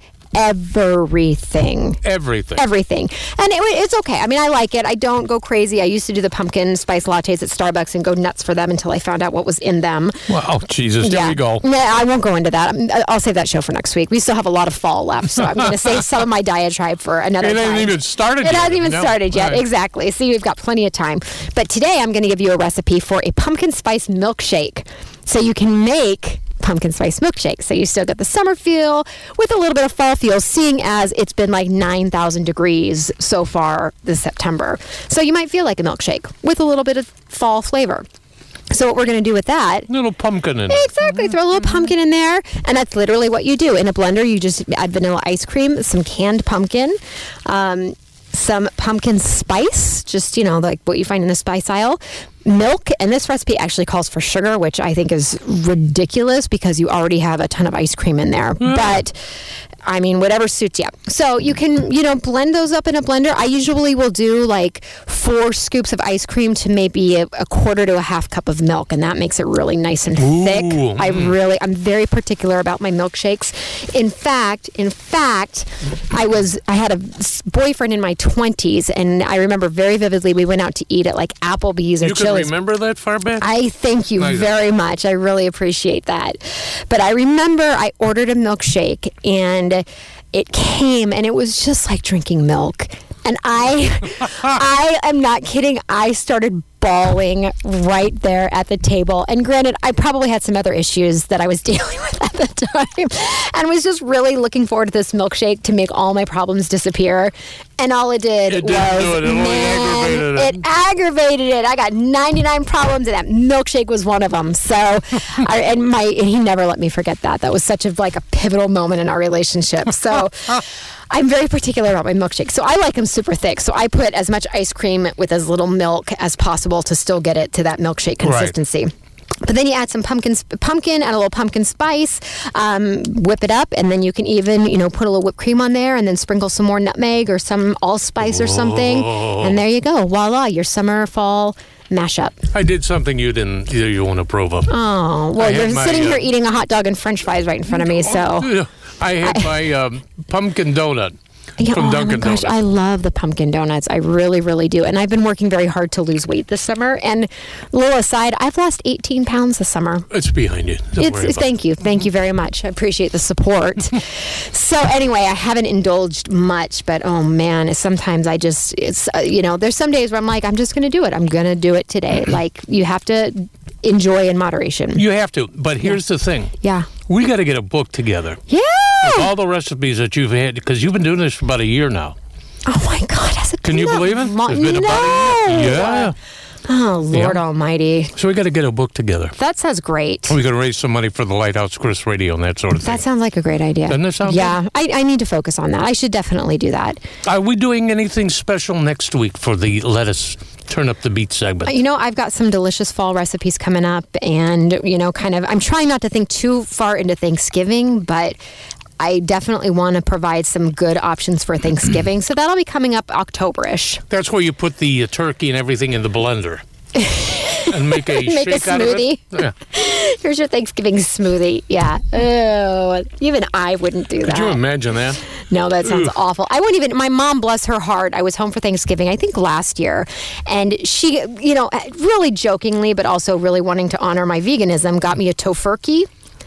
everything. Everything. Everything. And it, it's okay. I mean, I like it. I don't go crazy. I used to do the pumpkin spice lattes at Starbucks and go nuts for them until I found out what was in them. Well, oh, Jesus, yeah. There we go. Nah, I won't go into that. I'm, I'll save that show for next week. We still have a lot of fall left, so I'm going to save some of my diatribe for another It time. hasn't even started It yet. hasn't even No. started yet. Right. Exactly. See, we've got plenty of time. But today I'm going to give you a recipe for a pumpkin spice milkshake. So you can make pumpkin spice milkshake. So you still get the summer feel with a little bit of fall feel, seeing as it's been like nine thousand degrees so far this September. So you might feel like a milkshake with a little bit of fall flavor. So what we're going to do with that... Little pumpkin in it. Exactly. Throw a little pumpkin in there. And that's literally what you do. In a blender, you just add vanilla ice cream, some canned pumpkin, um, some pumpkin spice, just, you know, like what you find in the spice aisle, milk, and this recipe actually calls for sugar, which I think is ridiculous because you already have a ton of ice cream in there. Mm. But... I mean, whatever suits you. So you can, you know, blend those up in a blender. I usually will do like four scoops of ice cream to maybe a, a quarter to a half cup of milk, and that makes it really nice and Ooh. thick. I really, I'm very particular about my milkshakes. In fact, in fact, I was, I had a boyfriend in my twenties, and I remember very vividly we went out to eat at like Applebee's or you Chili's. You can remember that far back? I thank you nice. very much. I really appreciate that. But I remember I ordered a milkshake, and it came, and it was just like drinking milk. And I, I am not kidding. I started bawling right there at the table. And granted, I probably had some other issues that I was dealing with at the time, and was just really looking forward to this milkshake to make all my problems disappear. And all it did it was, it. It man, aggravated it. it aggravated it. I got ninety-nine problems, and that milkshake was one of them. So, I, and my and he never let me forget that. That was such a like a pivotal moment in our relationship. So. I'm very particular about my milkshake. So I like them super thick. So I put as much ice cream with as little milk as possible to still get it to that milkshake consistency. Right. But then you add some pumpkin, pumpkin, add a little pumpkin spice, um, whip it up, and then you can even, you know, put a little whipped cream on there, and then sprinkle some more nutmeg or some allspice or something, Whoa. And there you go. Voila, your summer fall mashup. I did something you didn't, you, you won't approve of. Oh, well, I you're my, sitting uh, here eating a hot dog and French fries right in front of me, so. I had I, my um, pumpkin donut. Yeah, From oh Dunkin' my gosh, Donuts. I love the pumpkin donuts. I really, really do. And I've been working very hard to lose weight this summer. And a little aside, I've lost eighteen pounds this summer. It's behind you. Don't it's, worry about thank it. you. Thank you very much. I appreciate the support. So anyway, I haven't indulged much, but oh man, sometimes I just, it's, uh, you know, there's some days where I'm like, I'm just going to do it. I'm going to do it today. Like, you have to enjoy in moderation. You have to. But here's yeah. the thing. Yeah. We got to get a book together. Yeah. With all the recipes that you've had, because you've been doing this for about a year now. Oh my God, has it Can been you believe it? Long? It's been no. about a year. Yeah. Oh, Lord yeah. Almighty. So we got to get a book together. That sounds great. We're going to raise some money for the Lighthouse Chris Radio and that sort of thing. That sounds like a great idea. Doesn't it sound Yeah, good? I, I need to focus on that. I should definitely do that. Are we doing anything special next week for the Lettuce Turn Up the Beat segment? You know, I've got some delicious fall recipes coming up, and, you know, kind of, I'm trying not to think too far into Thanksgiving, but I definitely want to provide some good options for Thanksgiving. So that'll be coming up October-ish. That's where you put the uh, turkey and everything in the blender. And make a make shake a out of smoothie. it. Yeah. Here's your Thanksgiving smoothie. Yeah. Oh, even I wouldn't do that. Could you imagine that? No, that sounds Ugh. awful. I wouldn't even, my mom, bless her heart, I was home for Thanksgiving, I think last year, and she, you know, really jokingly, but also really wanting to honor my veganism, got me a tofurkey.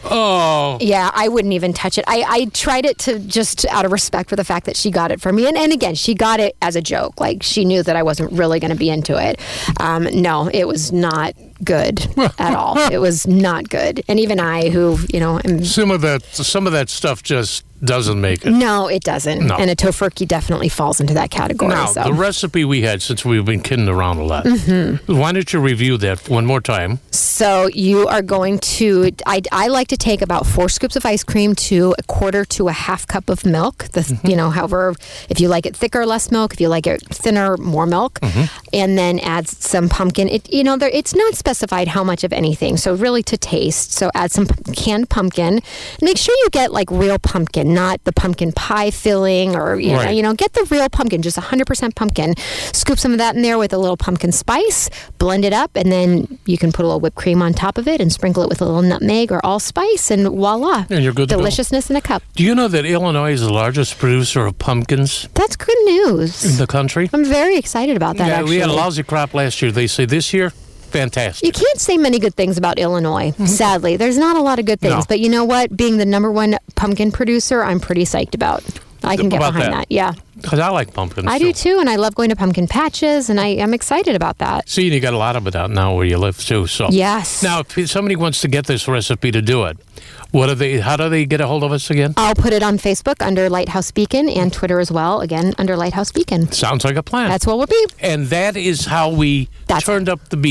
Oh. Yeah, I wouldn't even touch it. I, I tried it to just out of respect for the fact that she got it for me. And, and again, she got it as a joke. Like, she knew that I wasn't really going to be into it. Um, no, it was not good at all. It was not good. And even I, who, you know, am, some of that, some of that stuff just doesn't make it. No, it doesn't. No. And a tofurkey definitely falls into that category. Now, so. the recipe we had, since we've been kidding around a lot, mm-hmm. why don't you review that one more time? So you are going to, I, I like to take about four scoops of ice cream to a quarter to a half cup of milk. The, mm-hmm. You know, however, if you like it thicker, less milk. If you like it thinner, more milk. Mm-hmm. And then add some pumpkin. It, you know, there, it's not specified how much of anything. So really to taste. So add some canned pumpkin. Make sure you get like real pumpkin, not the pumpkin pie filling or, you, right. know, you know, get the real pumpkin, just one hundred percent pumpkin. Scoop some of that in there with a little pumpkin spice, blend it up, and then you can put a little whipped cream on top of it and sprinkle it with a little nutmeg or allspice, and voila. And you're good to Deliciousness go. in a cup. Do you know that Illinois is the largest producer of pumpkins? That's good news. In the country? I'm very excited about that, yeah, actually. We had a lousy crop last year. They say this year, fantastic. You can't say many good things about Illinois, mm-hmm. sadly. There's not a lot of good things. No. But you know what? Being the number one pumpkin producer, I'm pretty psyched about. I can get about behind that. that. Yeah. Because I like pumpkins. I too. do too, and I love going to pumpkin patches, and I am excited about that. See, you got a lot of it out now where you live too. So yes. Now, if somebody wants to get this recipe to do it, what do they? How do they get a hold of us again? I'll put it on Facebook under Lighthouse Beacon and Twitter as well. Again, under Lighthouse Beacon. Sounds like a plan. That's what we'll be. And that is how we That's turned up the beat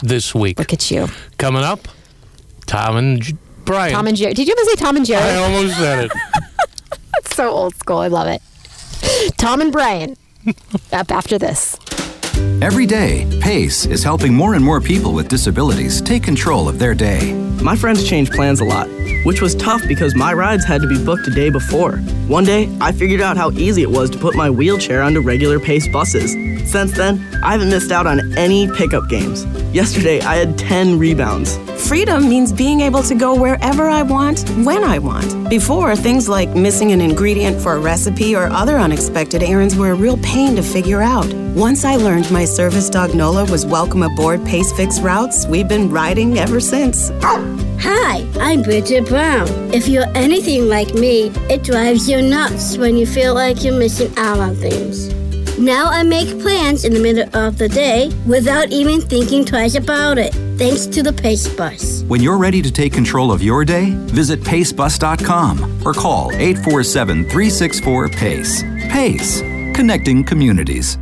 this week. Look at you. Coming up, Tom and J- Brian. Tom and Jerry. Did you ever say Tom and Jerry? I almost said it. That's so old school. I love it. Tom and Brian. Up after this. Every day, PACE is helping more and more people with disabilities take control of their day. My friends change plans a lot, which was tough because my rides had to be booked a day before. One day, I figured out how easy it was to put my wheelchair onto regular PACE buses. Since then, I haven't missed out on any pickup games. Yesterday, I had ten rebounds. Freedom means being able to go wherever I want, when I want. Before, things like missing an ingredient for a recipe or other unexpected errands were a real pain to figure out. Once I learned my service dog Nola was welcome aboard Pace Fix routes, we've been riding ever since. Hi, I'm Bridget Brown. If you're anything like me, it drives you nuts when you feel like you're missing out on things. Now I make plans in the middle of the day without even thinking twice about it, thanks to the Pace Bus. When you're ready to take control of your day, visit pace bus dot com or call eight four seven, three six four, PACE. PACE, connecting communities.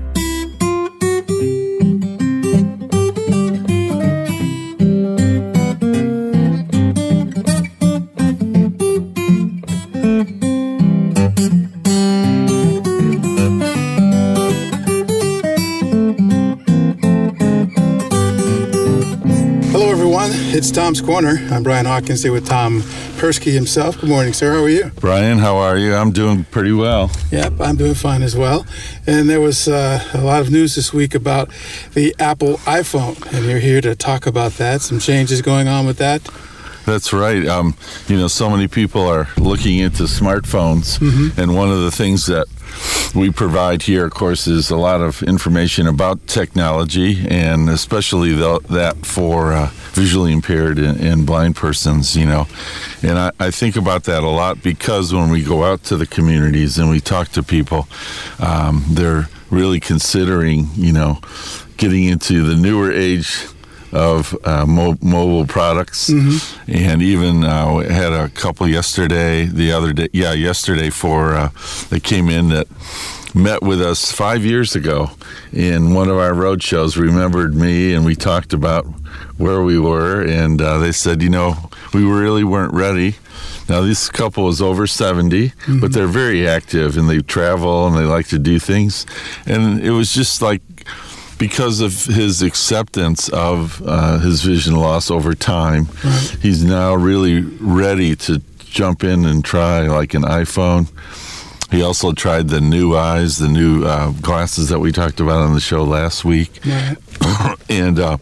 It's Tom's Corner. I'm Brian Hawkins here with Tom Persky himself. Good morning, sir. How are you? Brian, how are you? I'm doing pretty well. Yep, I'm doing fine as well. And there was uh, a lot of news this week about the Apple iPhone, and you're here to talk about that. Some changes going on with that. That's right. Um, you know, so many people are looking into smartphones, mm-hmm. and one of the things that we provide here, of course, is a lot of information about technology, and especially the, that for uh, visually impaired and, and blind persons, you know. And I, I think about that a lot because when we go out to the communities and we talk to people, um, they're really considering, you know, getting into the newer age of uh, mo- mobile products, mm-hmm. and even uh, had a couple yesterday, the other day, yeah, yesterday for uh, that came in that met with us five years ago in one of our road shows, remembered me, and we talked about where we were, and uh, they said, you know, we really weren't ready. Now, this couple is over seventy, mm-hmm. but they're very active, and they travel, and they like to do things, and it was just like, because of his acceptance of uh, his vision loss over time, right. he's now really ready to jump in and try like an iPhone. He also tried the new eyes, the new uh, glasses that we talked about on the show last week. Right. and uh,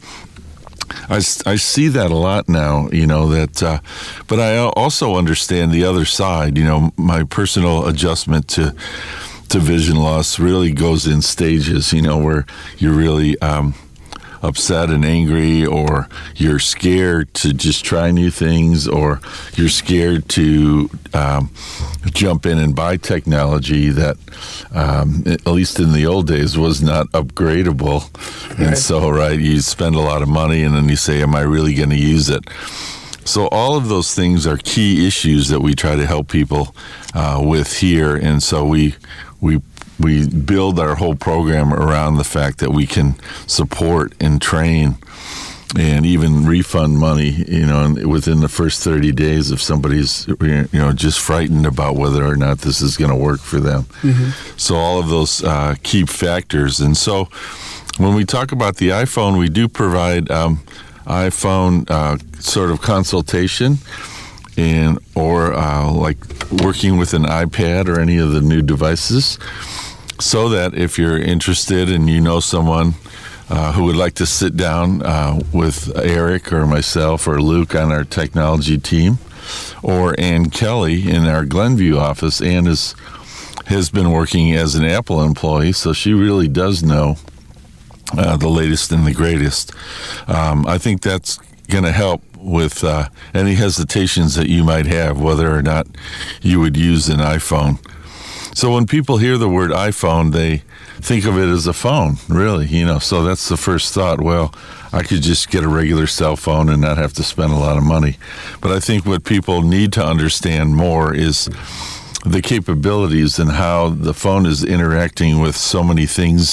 I, I see that a lot now, you know, that, uh, but I also understand the other side, you know, my personal adjustment to to vision loss really goes in stages, you know, where you're really um, upset and angry, or you're scared to just try new things, or you're scared to um, jump in and buy technology that, um, at least in the old days, was not upgradable. Right. And so, right, you spend a lot of money and then you say, am I really going to use it? So all of those things are key issues that we try to help people uh, with here. And so we we we build our whole program around the fact that we can support and train and even refund money, you know, within the first thirty days if somebody's, you know, just frightened about whether or not this is going to work for them. Mm-hmm. So all of those uh, key factors. And so when we talk about the iPhone, we do provide um, iPhone uh, sort of consultation, and or uh, like working with an iPad or any of the new devices, so that if you're interested and you know someone uh, who would like to sit down uh, with Eric or myself or Luke on our technology team, or Ann Kelly in our Glenview office. Ann is, has been working as an Apple employee, so she really does know uh, the latest and the greatest. Um, I think that's going to help with uh, any hesitations that you might have, whether or not you would use an iPhone. So when people hear the word iPhone, they think of it as a phone, really, you know, so that's the first thought. Well, I could just get a regular cell phone and not have to spend a lot of money. But I think what people need to understand more is the capabilities and how the phone is interacting with so many things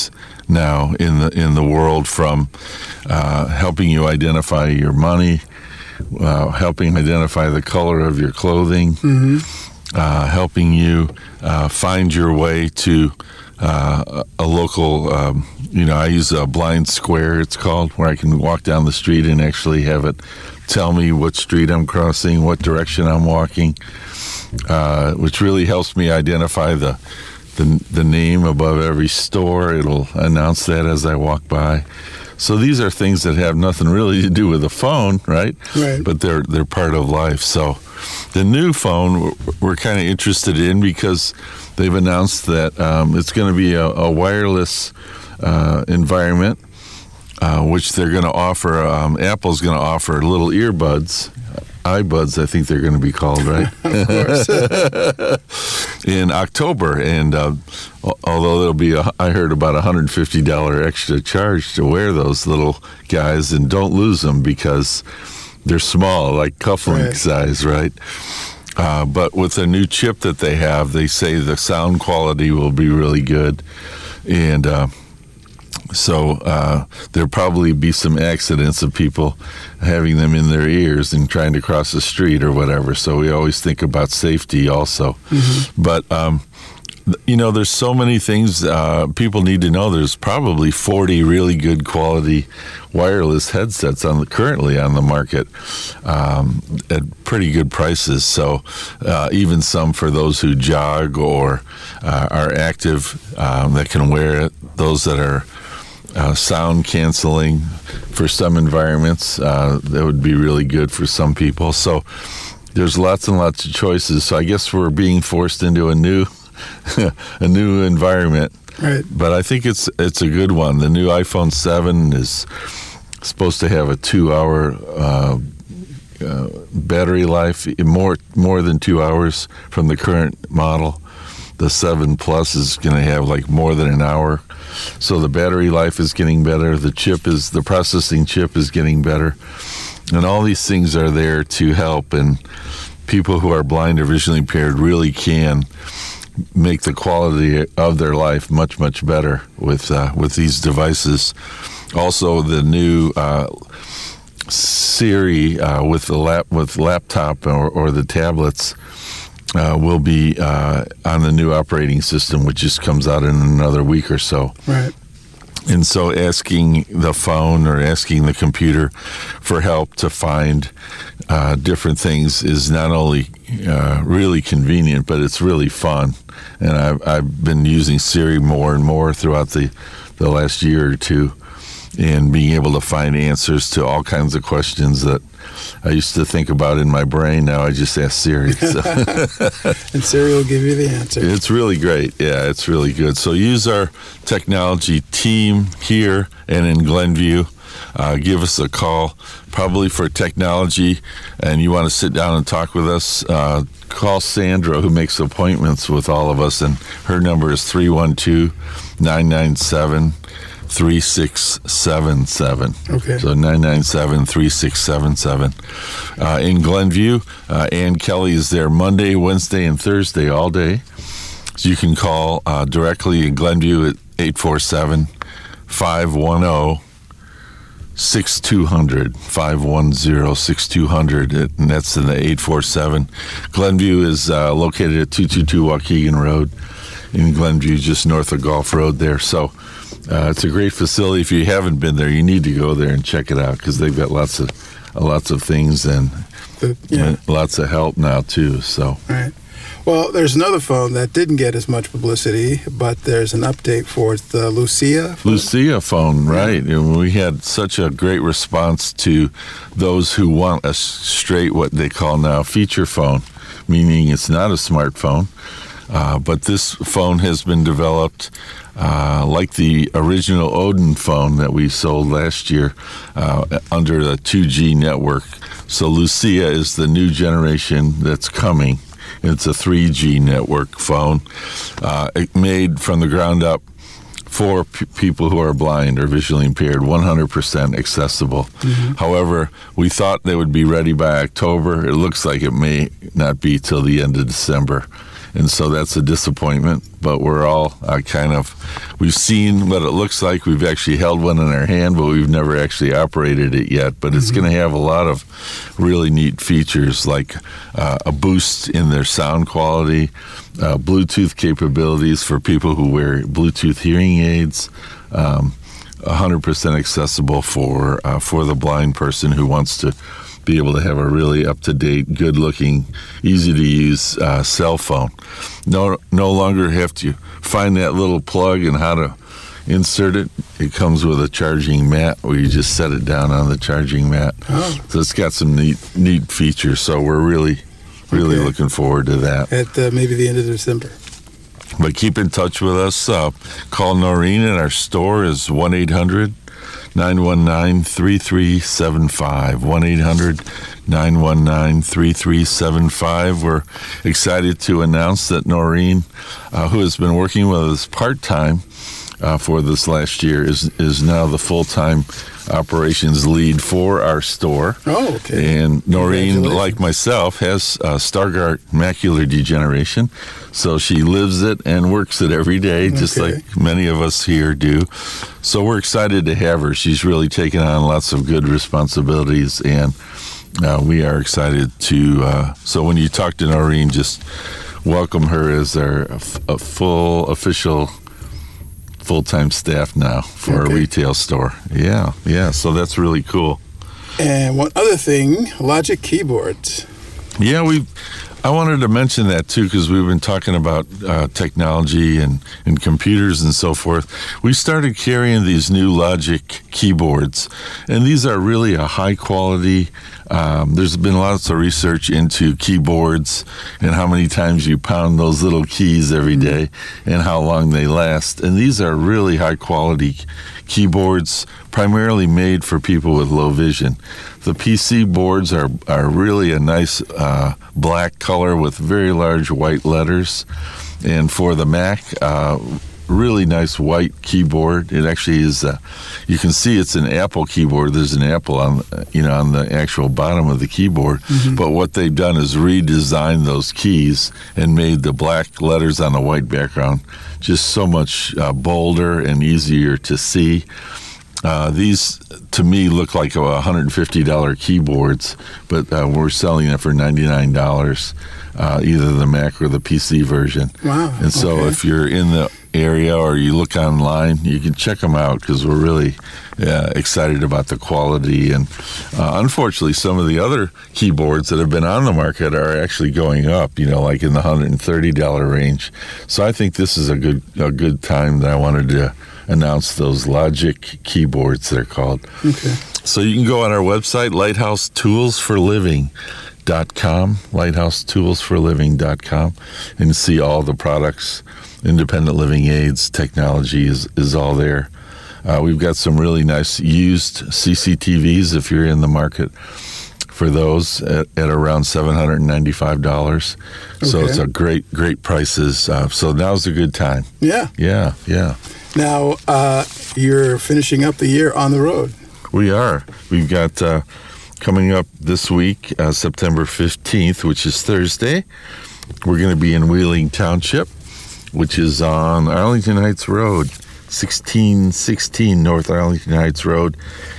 now in the in the world, from uh, helping you identify your money, uh, helping identify the color of your clothing, Mm-hmm. uh, helping you uh, find your way to uh, a local, um, you know, I use a blind square, it's called, where I can walk down the street and actually have it tell me what street I'm crossing, what direction I'm walking, uh, which really helps me identify the, the the name above every store. It'll announce that as I walk by. So these are things that have nothing really to do with the phone, right? Right. But they're they're part of life. So the new phone we're kind of interested in because they've announced that um, it's going to be a, a wireless uh, environment, uh, which they're going to offer. Um, Apple's going to offer little earbuds, iBuds, I think they're going to be called, right? Of course. In October, and uh, although there'll be, a, I heard about a one hundred fifty dollars extra charge to wear those little guys, and don't lose them because they're small, like cufflink Right. size, right? Uh, but with the new chip that they have, they say the sound quality will be really good, and uh, so uh, there'll probably be some accidents of people having them in their ears and trying to cross the street or whatever. So we always think about safety also. Mm-hmm. But um, you know, there's so many things uh, people need to know. There's probably forty really good quality wireless headsets on the, currently on the market um, at pretty good prices. So uh, even some for those who jog or uh, are active um, that can wear it. Those that are uh, sound canceling for some environments, uh, that would be really good for some people. So there's lots and lots of choices. So I guess we're being forced into a new a new environment, Right. but I think it's it's a good one. The new iPhone seven is supposed to have a two-hour uh, uh, battery life, more more than two hours from the current model. The seven Plus is going to have like more than an hour, so the battery life is getting better. The chip is the processing chip is getting better, and all these things are there to help. And people who are blind or visually impaired really can make the quality of their life much, much better with uh, with these devices. Also, the new uh, Siri uh, with the lap with laptop or, or the tablets uh, will be uh, on the new operating system, which just comes out in another week or so. Right. And so asking the phone or asking the computer for help to find uh, different things is not only uh, really convenient, but it's really fun. And I've, I've been using Siri more and more throughout the, the last year or two, and being able to find answers to all kinds of questions that I used to think about in my brain. Now I just ask Siri. So. And Siri will give you the answer. It's really great. Yeah, it's really good. So use our technology team here and in Glenview. Uh, give us a call, probably for technology, and you want to sit down and talk with us, uh, call Sandra, who makes appointments with all of us, and her number is three one two, nine nine seven, three six seven seven. Okay. So nine nine seven, three six seven seven. Uh, in Glenview, uh, Ann Kelly is there Monday, Wednesday, and Thursday all day. So you can call uh, directly in Glenview at eight four seven, five one zero, six two zero zero, five one zero, six two zero zero, and that's in the eight four seven. Glenview is uh, located at two two two Waukegan Road in Glenview, just north of Gulf Road there. So uh, it's a great facility. If you haven't been there, you need to go there and check it out, because they've got lots of uh, lots of things and The- yeah. lots of help now too. So Right. Well, there's another phone that didn't get as much publicity, but there's an update for it, the Lucia phone. Lucia phone, right? And we had such a great response to those who want a straight, what they call now, feature phone, meaning it's not a smartphone. Uh, but this phone has been developed uh, like the original Odin phone that we sold last year uh, under the two G network. So Lucia is the new generation that's coming. It's a three G network phone uh, made from the ground up for p- people who are blind or visually impaired, one hundred percent accessible. Mm-hmm. However, we thought they would be ready by October. It looks like it may not be till the end of December. and so that's a disappointment. But we're all uh, kind of, we've seen what it looks like. We've actually held one in our hand, but we've never actually operated it yet. But it's mm-hmm. going to have a lot of really neat features, like uh, a boost in their sound quality, uh, Bluetooth capabilities for people who wear Bluetooth hearing aids, um, one hundred percent accessible for uh, for the blind person who wants to be able to have a really up-to-date, good-looking, easy-to-use uh, cell phone. No, no longer have to find that little plug and how to insert it. It comes with a charging mat where you just set it down on the charging mat. Oh. So it's got some neat, neat features. So we're really, really okay. looking forward to that. At uh, maybe the end of December. But keep in touch with us. Uh, call Noreen, and our store is one eight hundred nine one nine three three seven five. one eight hundred nine one nine three three seven five. We're excited to announce that Noreen, uh, who has been working with us part-time uh, for this last year, is, is now the full-time operations lead for our store. Oh, okay. And Noreen, like myself, has uh, Stargardt macular degeneration, so she lives it and works it every day, just okay. like many of us here do. So we're excited to have her. She's really taken on lots of good responsibilities, and uh, we are excited to. Uh, so when you talk to Noreen, just welcome her as our a full official full-time staff now for okay. a retail store. Yeah, yeah, so that's really cool. And one other thing, Logic keyboards. Yeah, we. I wanted to mention that too, because we've been talking about uh, technology and, and computers and so forth. We started carrying these new Logic keyboards, and these are really a high quality. Um, there's been lots of research into keyboards and how many times you pound those little keys every day and how long they last. And these are really high quality keyboards, primarily made for people with low vision. The P C boards are, are really a nice uh, black color with very large white letters. And for the Mac, uh, really nice white keyboard. It actually is, uh, you can see it's an Apple keyboard. There's an apple on, you know, on the actual bottom of the keyboard. Mm-hmm. But what they've done is redesigned those keys and made the black letters on a white background just so much uh, bolder and easier to see. Uh, these, to me, look like one hundred fifty dollars keyboards, but uh, we're selling them for ninety-nine dollars, uh, either the Mac or the P C version. Wow. And so okay. if you're in the area or you look online, you can check them out, because we're really uh, excited about the quality. And uh, unfortunately, some of the other keyboards that have been on the market are actually going up, you know, like in the one hundred thirty dollars range. So I think this is a good a good time that I wanted to announce those Logic keyboards, they're called. Okay. So you can go on our website, lighthouse tools for living dot com, lighthouse tools for living dot com, and see all the products. Independent living aids, technology is, is all there. Uh, we've got some really nice used C C T Vs if you're in the market for those at, at around seven hundred ninety-five dollars. Okay. So it's a great, great prices. Uh, so now's a good time. Yeah. Yeah, yeah. Now, uh, you're finishing up the year on the road. We are. We've got uh, coming up this week, uh, September fifteenth, which is Thursday. We're going to be in Wheeling Township, which is on Arlington Heights Road, sixteen sixteen North Arlington Heights Road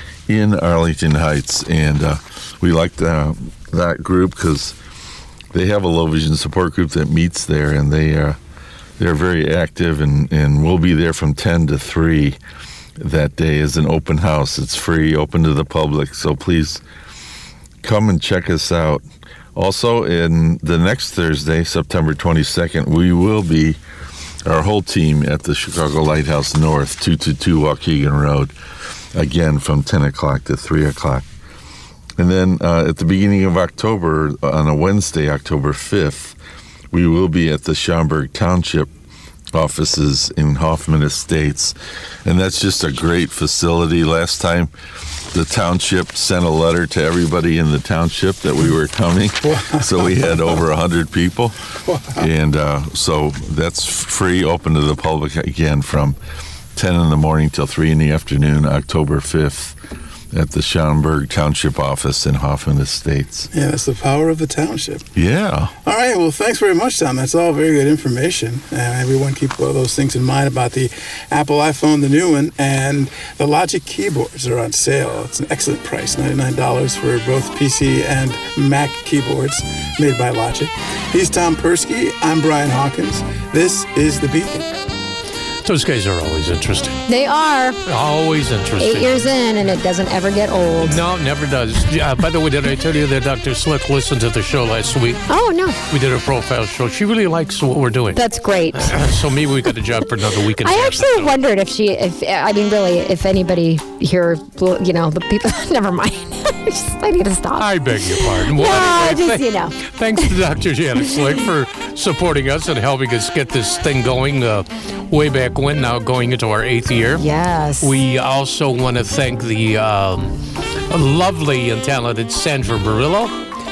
in Arlington Heights. And uh, we like the, that group because they have a low vision support group that meets there, and they are uh, they're very active, and, and we'll be there from ten to three that day as an open house. It's free, open to the public, so please come and check us out. Also, in the next Thursday, September twenty-second, we will be, our whole team, at the Chicago Lighthouse North, two two two Waukegan Road, again from ten o'clock to three o'clock. And then uh, at the beginning of October, on a Wednesday, October fifth, we will be at the Schaumburg Township offices in Hoffman Estates. And that's just a great facility. Last time, the township sent a letter to everybody in the township that we were coming. Wow. So we had over one hundred people. Wow. And uh, so that's free, open to the public again from ten in the morning till three in the afternoon, October fifth. at the Schaumburg Township office in Hoffman Estates. Yeah, that's the power of the township. Yeah. All right, well, thanks very much, Tom. That's all very good information. And everyone keep all those things in mind about the Apple iPhone, the new one, and the Logic keyboards are on sale. It's an excellent price, ninety-nine dollars for both P C and Mac keyboards made by Logic. He's Tom Persky. I'm Brian Hawkins. This is The Beacon. Those guys are always interesting. They are. Always interesting. Eight years in, and it doesn't ever get old. No, never does. Uh, by the way, did I tell you that Doctor Slick listened to the show last week? Oh, no. We did a profile show. She really likes what we're doing. That's great. Uh, so maybe we got a job for another week. I actually wondered if she, if I mean, really, if anybody here, you know, the people, never mind. just, I need to stop. I beg your pardon. No, Well, anyway, just, th- you know. Thanks to Doctor Janet Slick for supporting us and helping us get this thing going uh, way back when, now going into our eighth year. Yes. We also want to thank the um, lovely and talented Sandra Barillo,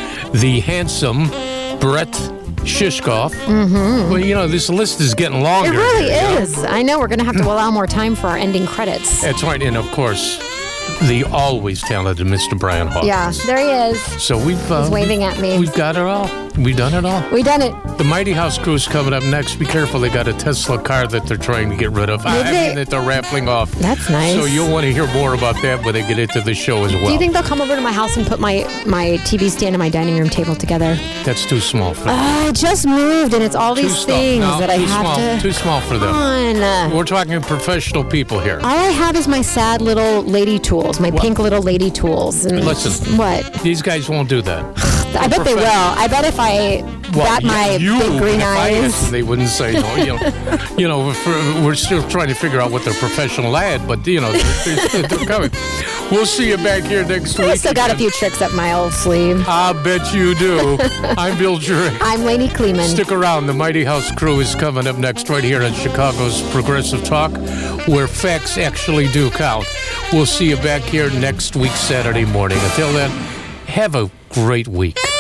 the handsome Brett Shishkoff. Mm-hmm. Well, you know, this list is getting longer. It really here, you know? is. I know we're going to have to allow more time for our ending credits. That's right. And, of course, the always talented Mister Brian Hawkins. Yeah, there he is. So we've... Uh, He's waving at me. We've got it all. We've done it all. We done it. The Mighty House Crew's coming up next. Be careful. They got a Tesla car that they're trying to get rid of. I, I they? mean, that they're raffling off. That's nice. So you'll want to hear more about that when they get into the show as well. Do you think they'll come over to my house and put my, my T V stand and my dining room table together? That's too small for them. Oh, I just moved, and it's all Too these small. things No, that I too have small. to... Too small for them. Come on. We're talking professional people here. All I have is my sad little lady tools, my pink little lady tools. And Listen. What? These guys won't do that. I bet they will. I bet if I Well, bat my you, big green if I eyes. asked them, they wouldn't say no. You know, you know for, we're still trying to figure out what they're professional at, but, you know, they're, they're, they're coming. We'll see you back here next week. I still got a few tricks up my old sleeve. I bet you do. I'm Bill Jurek. I'm Lainey Kleeman. Stick around. The Mighty House Crew is coming up next right here on Chicago's Progressive Talk, where facts actually do count. We'll see you back here next week, Saturday morning. Until then, have a great week.